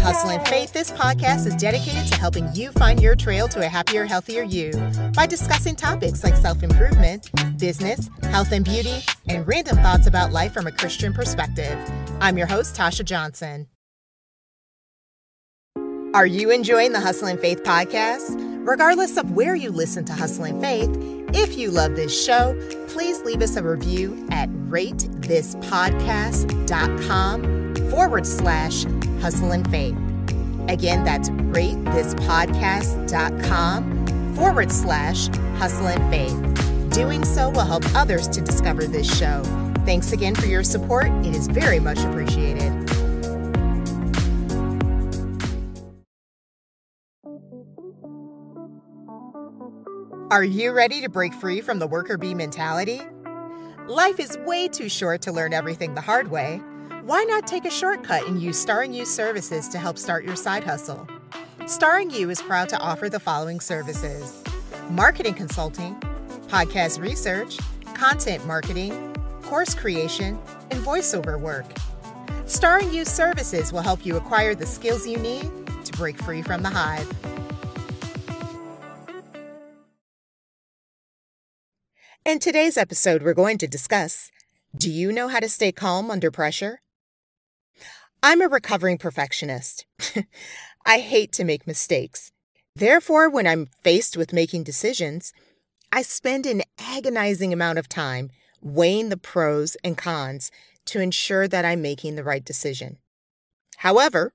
Hustle and Faith, this podcast is dedicated to helping you find your trail to a happier, healthier you by discussing topics like self-improvement, business, health and beauty, and random thoughts about life from a Christian perspective. I'm your host, Tasha Johnson. Are you enjoying the Hustle and Faith podcast? Regardless of where you listen to Hustle and Faith, if you love this show, please leave us a review at ratethispodcast.com/Hustle and Faith. Again, that's ratethispodcast.com/Hustle and Faith. Doing so will help others to discover this show. Thanks again for your support. It is very much appreciated. Are you ready to break free from the worker bee mentality? Life is way too short to learn everything the hard way. Why not take a shortcut and use Starring You services to help start your side hustle? Starring You is proud to offer the following services: marketing consulting, podcast research, content marketing, course creation, and voiceover work. Starring You services will help you acquire the skills you need to break free from the hive. In today's episode, we're going to discuss, do you know how to stay calm under pressure? I'm a recovering perfectionist. I hate to make mistakes. Therefore, when I'm faced with making decisions, I spend an agonizing amount of time weighing the pros and cons to ensure that I'm making the right decision. However,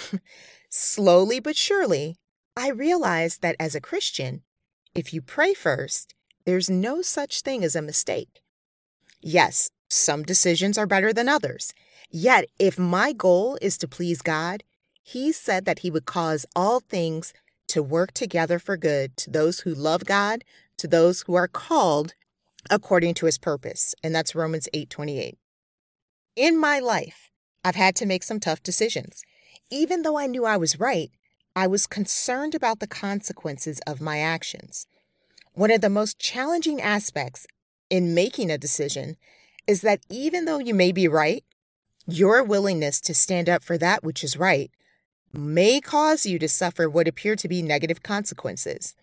slowly but surely, I realize that as a Christian, if you pray first, there's no such thing as a mistake. Yes, some decisions are better than others. Yet, if my goal is to please God, He said that He would cause all things to work together for good to those who love God, to those who are called according to His purpose. And that's Romans 8:28. In my life, I've had to make some tough decisions. Even though I knew I was right, I was concerned about the consequences of my actions. One of the most challenging aspects in making a decision is that even though you may be right, your willingness to stand up for that which is right may cause you to suffer what appear to be negative consequences.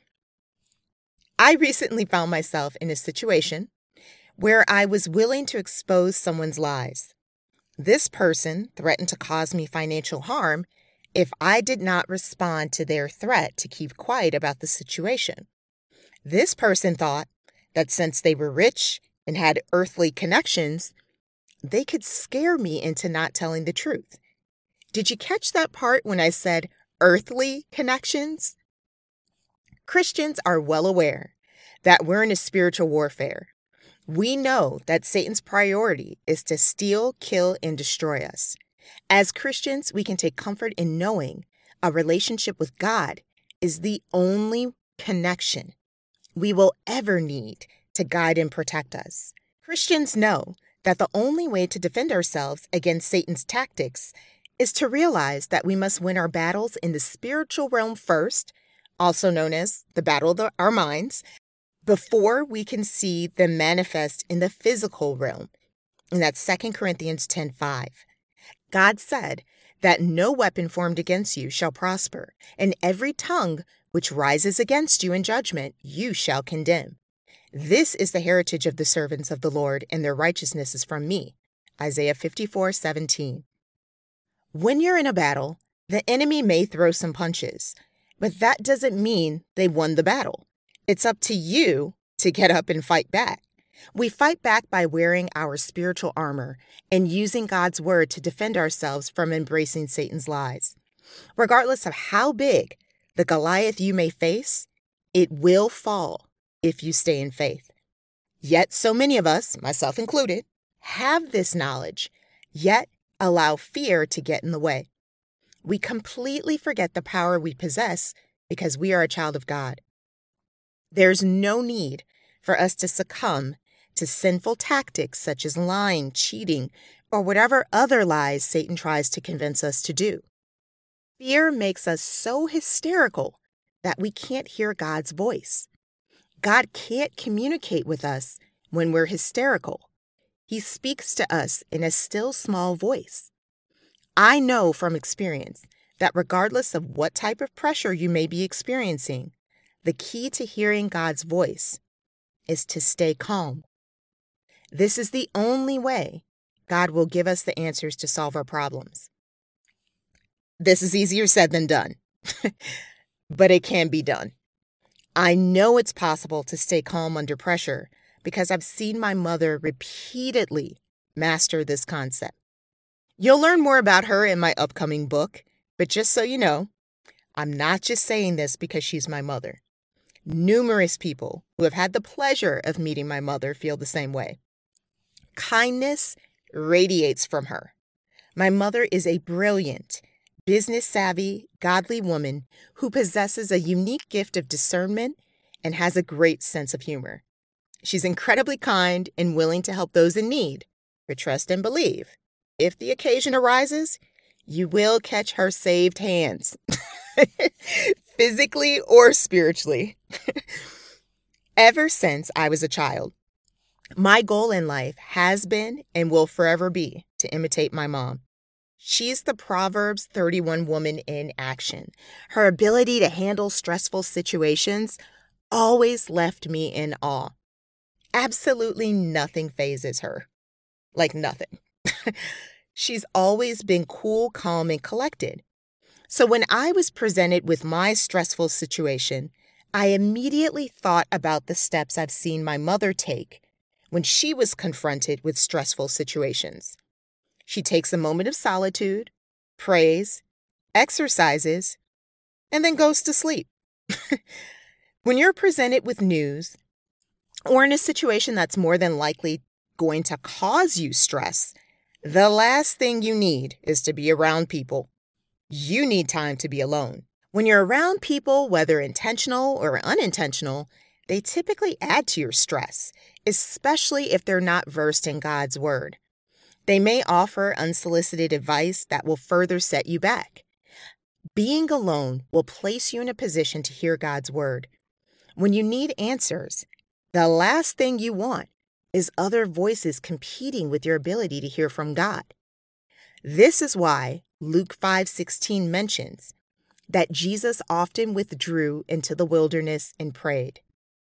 I recently found myself in a situation where I was willing to expose someone's lies. This person threatened to cause me financial harm if I did not respond to their threat to keep quiet about the situation. This person thought that since they were rich and had earthly connections, they could scare me into not telling the truth. Did you catch that part when I said earthly connections? Christians are well aware that we're in a spiritual warfare. We know that Satan's priority is to steal, kill, and destroy us. As Christians, we can take comfort in knowing a relationship with God is the only connection we will ever need to guide and protect us. Christians know that the only way to defend ourselves against Satan's tactics is to realize that we must win our battles in the spiritual realm first, also known as the battle of our minds, before we can see them manifest in the physical realm. And that's 2 Corinthians 10:5. God said that no weapon formed against you shall prosper, and every tongue which rises against you in judgment, you shall condemn. This is the heritage of the servants of the Lord, and their righteousness is from me. Isaiah 54:17. When you're in a battle, the enemy may throw some punches, but that doesn't mean they won the battle. It's up to you to get up and fight back. We fight back by wearing our spiritual armor and using God's word to defend ourselves from embracing Satan's lies. Regardless of how big the Goliath you may face, it will fall if you stay in faith. Yet so many of us, myself included, have this knowledge, yet allow fear to get in the way. We completely forget the power we possess because we are a child of God. There's no need for us to succumb to sinful tactics such as lying, cheating, or whatever other lies Satan tries to convince us to do. Fear makes us so hysterical that we can't hear God's voice. God can't communicate with us when we're hysterical. He speaks to us in a still small voice. I know from experience that regardless of what type of pressure you may be experiencing, the key to hearing God's voice is to stay calm. This is the only way God will give us the answers to solve our problems. This is easier said than done, but it can be done. I know it's possible to stay calm under pressure because I've seen my mother repeatedly master this concept. You'll learn more about her in my upcoming book, but just so you know, I'm not just saying this because she's my mother. Numerous people who have had the pleasure of meeting my mother feel the same way. Kindness radiates from her. My mother is a brilliant, business-savvy, godly woman who possesses a unique gift of discernment and has a great sense of humor. She's incredibly kind and willing to help those in need, but trust and believe, if the occasion arises, you will catch her saved hands, physically or spiritually. Ever since I was a child, my goal in life has been and will forever be to imitate my mom. She's the Proverbs 31 woman in action. Her ability to handle stressful situations always left me in awe. Absolutely nothing phases her. Like nothing. She's always been cool, calm, and collected. So when I was presented with my stressful situation, I immediately thought about the steps I've seen my mother take when she was confronted with stressful situations. She takes a moment of solitude, prays, exercises, and then goes to sleep. When you're presented with news or in a situation that's more than likely going to cause you stress, the last thing you need is to be around people. You need time to be alone. When you're around people, whether intentional or unintentional, they typically add to your stress, especially if they're not versed in God's word. They may offer unsolicited advice that will further set you back. Being alone will place you in a position to hear God's word. When you need answers, the last thing you want is other voices competing with your ability to hear from God. This is why Luke 5:16 mentions that Jesus often withdrew into the wilderness and prayed.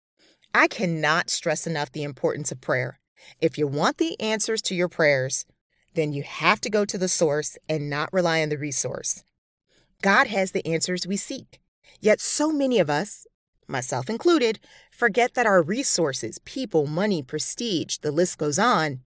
I cannot stress enough the importance of prayer. If you want the answers to your prayers, then you have to go to the source and not rely on the resource. God has the answers we seek. Yet so many of us, myself included, forget that our resources, people, money, prestige, the list goes on,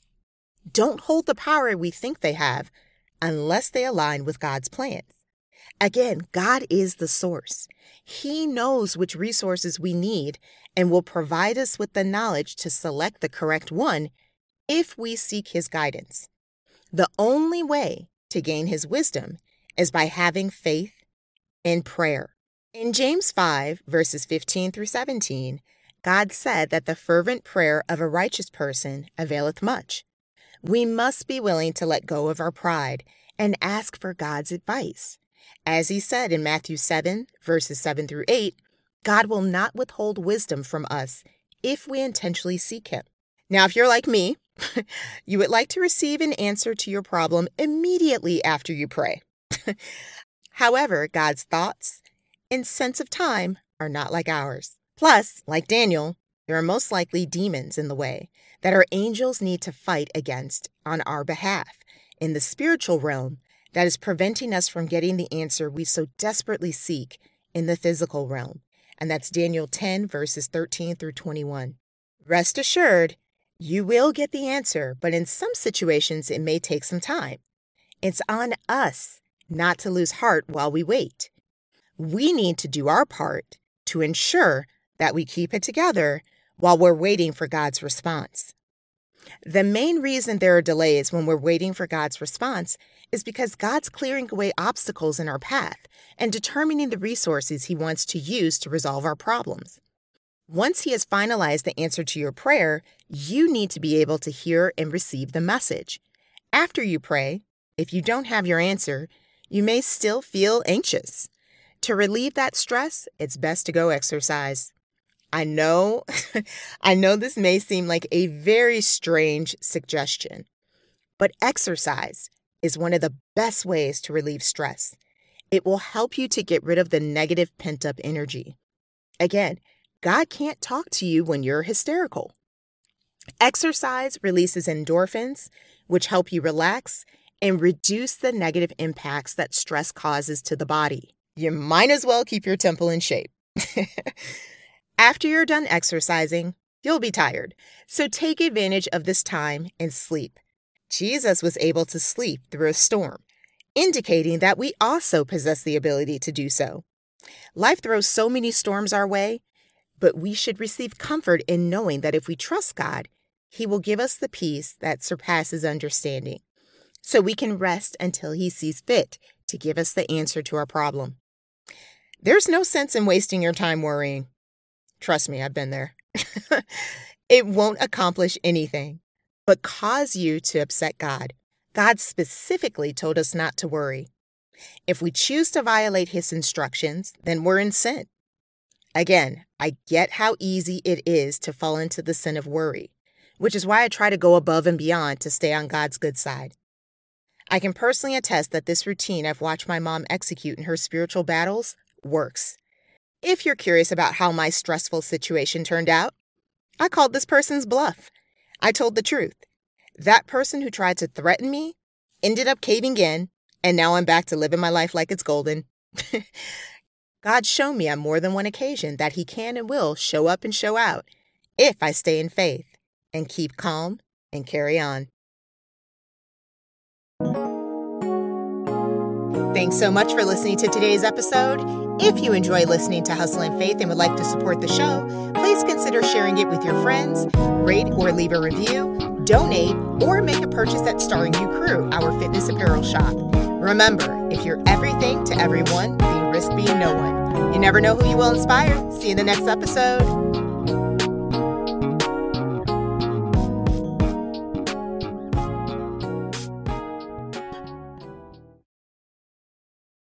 don't hold the power we think they have unless they align with God's plans. Again, God is the source. He knows which resources we need and will provide us with the knowledge to select the correct one if we seek His guidance. The only way to gain His wisdom is by having faith in prayer. In James 5, verses 15 through 17, God said that the fervent prayer of a righteous person availeth much. We must be willing to let go of our pride and ask for God's advice. As He said in Matthew 7, verses 7 through 8, God will not withhold wisdom from us if we intentionally seek Him. Now, if you're like me, you would like to receive an answer to your problem immediately after you pray. However, God's thoughts and sense of time are not like ours. Plus, like Daniel, there are most likely demons in the way that our angels need to fight against on our behalf in the spiritual realm that is preventing us from getting the answer we so desperately seek in the physical realm. And that's Daniel 10, verses 13 through 21. Rest assured, you will get the answer, but in some situations, it may take some time. It's on us not to lose heart while we wait. We need to do our part to ensure that we keep it together while we're waiting for God's response. The main reason there are delays when we're waiting for God's response is because God's clearing away obstacles in our path and determining the resources He wants to use to resolve our problems. Once He has finalized the answer to your prayer, you need to be able to hear and receive the message. After you pray, if you don't have your answer, you may still feel anxious. To relieve that stress, it's best to go exercise. I know this may seem like a very strange suggestion, but exercise is one of the best ways to relieve stress. It will help you to get rid of the negative pent-up energy. Again, God can't talk to you when you're hysterical. Exercise releases endorphins, which help you relax and reduce the negative impacts that stress causes to the body. You might as well keep your temple in shape. After you're done exercising, you'll be tired, so take advantage of this time and sleep. Jesus was able to sleep through a storm, indicating that we also possess the ability to do so. Life throws so many storms our way, but we should receive comfort in knowing that if we trust God, He will give us the peace that surpasses understanding, so we can rest until He sees fit to give us the answer to our problem. There's no sense in wasting your time worrying. Trust me, I've been there. It won't accomplish anything, but cause you to upset God. God specifically told us not to worry. If we choose to violate His instructions, then we're in sin. Again, I get how easy it is to fall into the sin of worry, which is why I try to go above and beyond to stay on God's good side. I can personally attest that this routine I've watched my mom execute in her spiritual battles works. If you're curious about how my stressful situation turned out, I called this person's bluff. I told the truth. That person who tried to threaten me ended up caving in, and now I'm back to living my life like it's golden. God's shown me on more than one occasion that He can and will show up and show out if I stay in faith and keep calm and carry on. Thanks so much for listening to today's episode. If you enjoy listening to Hustle and Faith and would like to support the show, please consider sharing it with your friends, rate or leave a review, donate, or make a purchase at Starring You Crew, our fitness apparel shop. Remember, if you're everything to everyone, then you risk being no one. You never know who you will inspire. See you in the next episode.